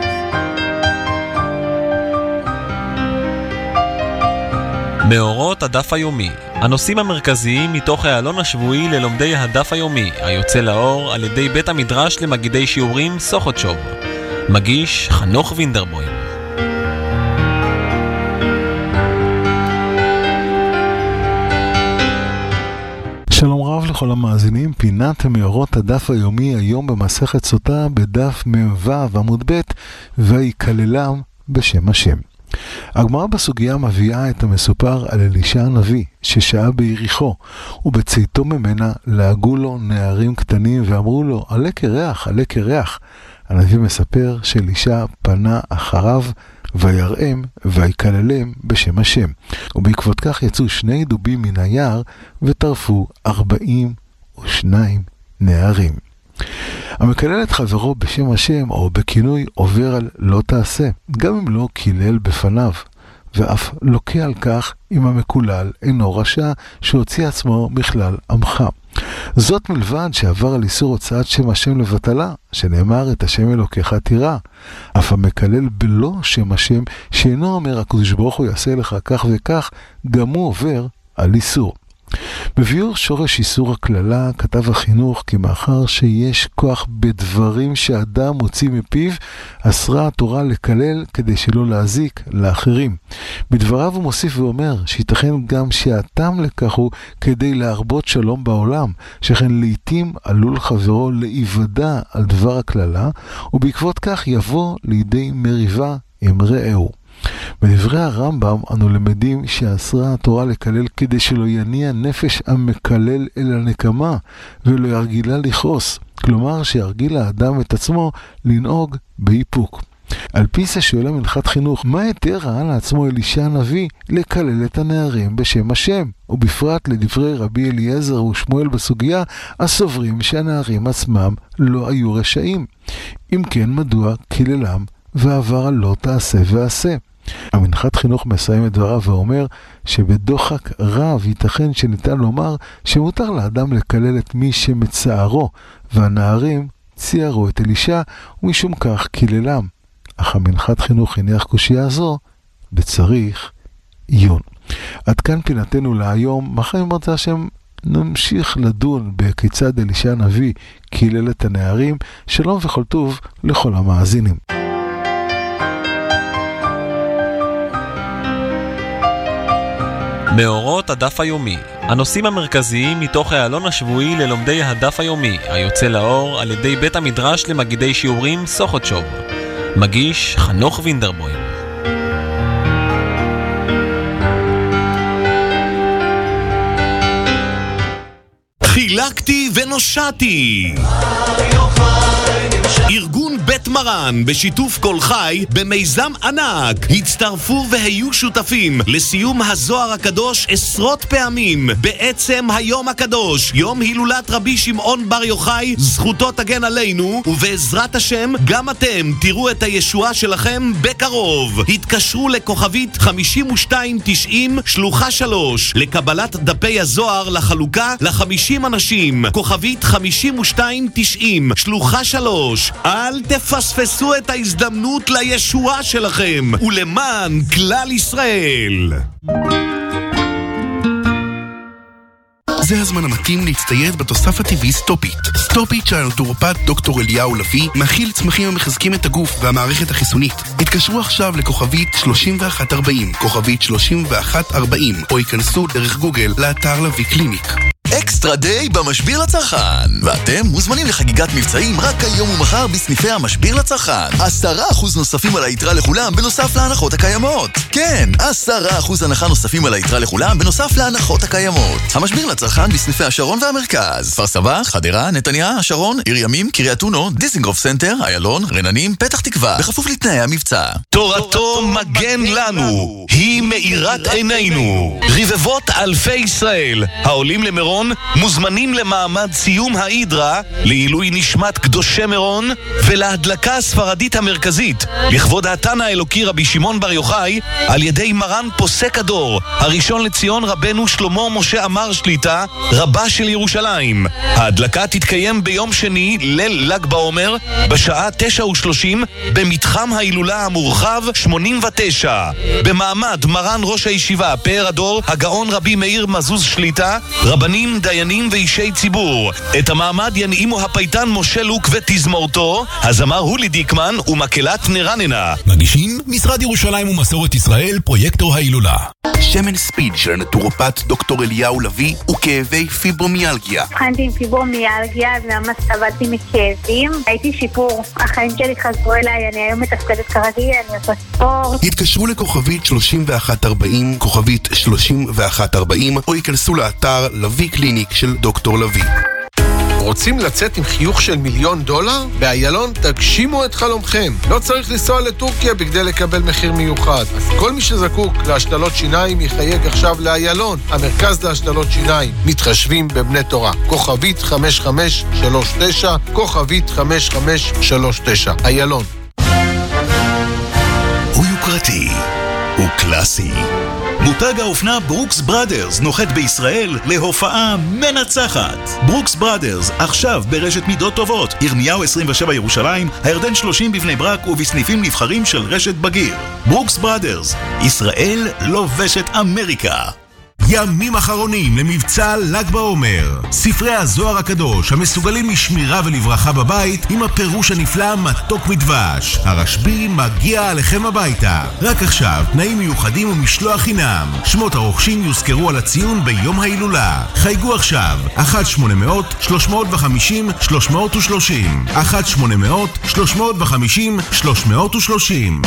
מאורות הדף היומי, הנושאים המרכזיים מתוך העלון השבועי ללומדי הדף היומי, היוצא לאור על ידי בית המדרש למגידי שיעורים סוכותשוב. מגיש חנוך וינדרבוים. שלום רב לכל המאזינים, פינת מאורות הדף היומי היום במסכת סוטה בדף מ"ו עמוד ב' ויקללם בשם השם. הגמרא בסוגיה מביאה את המסופר על אלישע הנביא ששהה ביריחו, ובצאתו ממנה לעגו לו נערים קטנים ואמרו לו עלה קרח, עלה קרח. הנביא מספר שאלישע פנה אחריו ויראם ויקללם בשם השם, ובעקבות כך יצאו שני דובים מן היער וטרפו ארבעים ושניים נערים. המקלל את חברו בשם השם או בכינוי עובר על לא תעשה, גם אם לא קילל בפניו, ואף לוקה על כך אם המקולל אינו רשע שהוציא עצמו בכלל עמך. זאת מלבד שעבר על איסור הוצאת שם השם לבטלה, שנאמר את השם אלוקיך תירא. אף המקלל בלא שם השם שאינו אומר הקדוש ברוך הוא יעשה לך כך וכך, גם הוא עובר על איסור. בביאור שורש איסור הכללה כתב החינוך כי מאחר שיש כוח בדברים שאדם מוציא מפיו, אסרה התורה לקלל כדי שלא להזיק לאחרים. בדבריו הוא מוסיף ואומר שיתכן גם שהטעם לכך הוא כדי להרבות שלום בעולם, שכן לעתים עלול חברו להיוודע על דבר הכללה, ובעקבות כך יבוא לידי מריבה עם רעהו. בדברי הרמב"ם אנו למדים שאסרה התורה לקלל כדי שלא יניע נפש המקלל אל הנקמה ולא ירגילה לכעוס, כלומר שירגיל האדם את עצמו לנהוג באיפוק. על פי זה שואל המנחת חינוך, מה יותר ראה לעצמו אלישע הנביא לקלל את הנערים בשם השם, ובפרט לדברי רבי אליעזר ושמואל בסוגיה הסוברים שהנערים עצמם לא היו רשעים. אם כן, מדוע קיללם ועבר על לא תעשה ועשה? המנחת חינוך מסיים את דבריו ואומר שבדוחק רב ייתכן שניתן לומר שמותר לאדם לקלל את מי שמצערו, והנערים ציירו את אלישע ומשום כך קיללם. אך המנחת חינוך הניח קושייה זו בצריך עיון. עד כאן פינתנו להיום. מחר אם רצה השם נמשיך לדון בכיצד אלישע הנביא קילל את הנערים. שלום וכל טוב לכל המאזינים. מאורות הדף היומי, הנושאים המרכזיים מתוך העלון השבועי ללומדי הדף היומי, היוצא לאור על ידי בית המדרש למגידי שיעורים סוכותשוב. מגיש חנוך וינדרבוים. חילקתי ונושעתי. ארגון בית מרן בשיתוף כל חי במיזם ענק הצטרפו והיו שותפים לסיום הזוהר הקדוש עשרות פעמים בעצם היום הקדוש, יום הילולת רבי שמעון בר יוחאי, זכותו תגן עלינו, ובעזרת השם גם אתם תראו את הישועה שלכם בקרוב. התקשרו לכוכבית חמישים ושתיים תשעים שלוחה שלוש לקבלת דפי הזוהר לחלוקה ל-חמישים אנשים. כוכבית חמישים ושתיים תשעים שלוחה שלוש. אל תפספסו את ההזדמנות לישועה שלכם ולמען כלל ישראל. זה הזמן המתאים להצטייד בתוסף הטבעי סטופיט. סטופיט של הנטורופט דוקטור אליהו לביא מכיל צמחים המחזקים את הגוף והמערכת החיסונית. התקשרו עכשיו לכוכבית שלושים ואחת ארבעים, כוכבית שלושים ואחת ארבעים, או ייכנסו דרך גוגל לאתר לביא קליניק. אקסטרה דיי במשביר לצרכן. ואתם מוזמנים לחגיגת מבצעים רק היום ומחר בסניפי המשביר לצרכן. עשרה אחוז נוספים על היתרה לכולם בנוסף להנחות הקיימות. כן, עשרה אחוז הנחה נוספים על היתרה לכולם בנוסף להנחות הקיימות. המשביר לצרכן בסניפי השרון והמרכז. כפר סבא, חדרה, נתניה, השרון, עיר ימים, קריית אונו, דיזינגוף סנטר, איילון, רננים, פתח תקווה. בכפוף לתנאי המבצע. תורתו מגן לנו, היא מאירת עינינו. רבבות אלפי ישראל העולים למירון מוזמנים למעמד סיום ההידרה, לעילוי נשמת קדושי מירון ולהדלקה הספרדית המרכזית לכבוד התנא האלוקי רבי שמעון בר יוחאי על ידי מרן פוסק הדור הראשון לציון רבנו שלמה משה עמר שליטה, רבה של ירושלים. ההדלקה תתקיים ביום שני, ליל ל"ג בעומר, בשעה תשע ושלושים במתחם ההילולה המורחב שמונים ותשע, במעמד מרן ראש הישיבה פאר הדור הגאון רבי מאיר מזוז שליטה, רבנים, דיינים ואישי ציבור. את המעמד ינעימו הפייטן משה לוק ותזמורתו, הזמר הולי דיקמן ומקהלת נרננה. מגישים משרד ירושלים ומסורת ישראל, פרויקטור ההילולה. שמן ספיד של הנטורופט דוקטור אליהו לביא וכאבי פיברומיאלגיה. הבחנתי עם פיברומיאלגיה וממש סבלתי מכאבים. הייתי שיפור, החיים שלי חזרו אליי, אני היום מתפקדת כרגיל, אני עושה ספורט. התקשרו לכוכבית שלושים ואחת ארבעים, כוכבית שלושים ואחת ארבעים, או ייכנסו לאתר לביא קליניק של דוקטור לביא. רוצים לצאת עם חיוך של מיליון דולר? באיילון תגשימו את חלומכם. לא צריך לנסוע לטורקיה בכדי לקבל מחיר מיוחד. אז כל מי שזקוק להשתלות שיניים יחייג עכשיו לאיילון, המרכז להשתלות שיניים. מתחשבים בבני תורה. כוכבית חמש חמש שלוש תשע, כוכבית חמש חמש שלוש תשע. איילון. הוא יוקרתי, הוא קלאסי. מותג האופנה ברוקס בראדרס נוחת בישראל להופעה מנצחת. ברוקס בראדרס, עכשיו ברשת מידות טובות, ירמיהו עשרים ושבע ירושלים, הירדן שלושים בבני ברק ובסניפים נבחרים של רשת בגיר. ברוקס בראדרס, ישראל לובשת אמריקה. ימים אחרונים למבצע ל"ג בעומר. ספרי הזוהר הקדוש המסוגלים משמירה ולברכה בבית עם הפירוש הנפלא מתוק מדבש. הרשב"י מגיע עליכם הביתה. רק עכשיו תנאים מיוחדים ומשלוח חינם. שמות הרוכשים יוזכרו על הציון ביום ההילולה. חייגו עכשיו אחת שמונה מאות שלוש מאות וחמישים שלוש מאות ושלושים אחת שמונה מאות שלוש מאות וחמישים שלוש מאות ושלושים.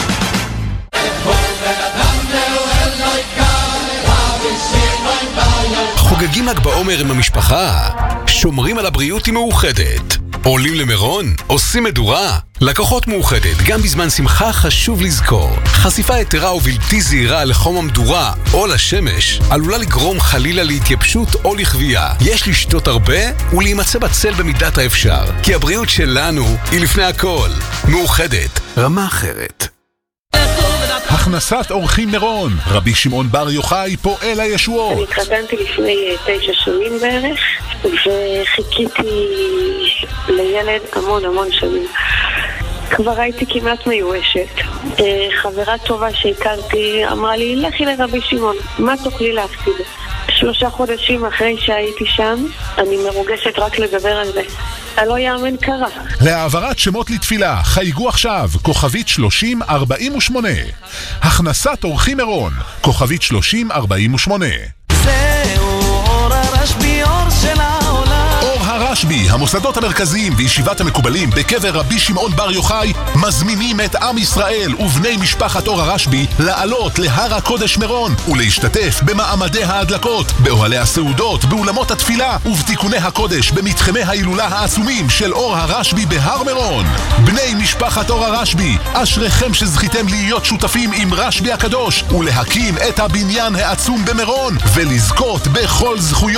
חוגגים ל"ג בעומר עם המשפחה, שומרים על הבריאות עם מאוחדת. עולים למירון, עושים מדורה. לקוחות מאוחדת, גם בזמן שמחה חשוב לזכור. חשיפה יתרה ובלתי זהירה לחום המדורה או לשמש עלולה לגרום חלילה להתייבשות או לחוויה. יש לשתות הרבה ולהימצא בצל במידת האפשר, כי הבריאות שלנו היא לפני הכל. מאוחדת, רמה אחרת. הכנסת אורחים מירון, רבי שמעון בר יוחאי פועל הישועות. אני התחתנתי לפני תשע שנים בערך, וחיכיתי לילד המון המון שנים. כבר הייתי כמעט מיואשת. חברה טובה שהכרתי אמרה לי, לכי לרבי שמעון, מה תוכלי להפסיד? שלושה חודשים אחרי שהייתי שם, אני מרוגשת רק לדבר על זה. הלא יאמן קרה. להעברת שמות לתפילה, חייגו עכשיו, כוכבית שלושים ארבעים ושמונה. הכנסת אורחים מירון, כוכבית שלושים ארבעים ושמונה. זהו אור הרשב"י, אור של העולם. אור הרשב"י, המוסדות המרכזיים וישיבת המקובלים בקבר רבי שמעון בר יוחאי מזמינים את עם ישראל ובני משפחת אור הרשב"י לעלות להר הקודש מירון ולהשתתף במעמדי ההדלקות, באוהלי הסעודות, באולמות התפילה ובתיקוני הקודש במתחמי ההילולה העצומים של אור הרשב"י בהר מירון. בני משפחת אור הרשב"י, אשריכם שזכיתם להיות שותפים עם רשב"י הקדוש ולהקים את הבניין העצום במירון ולזכות בכל זכויות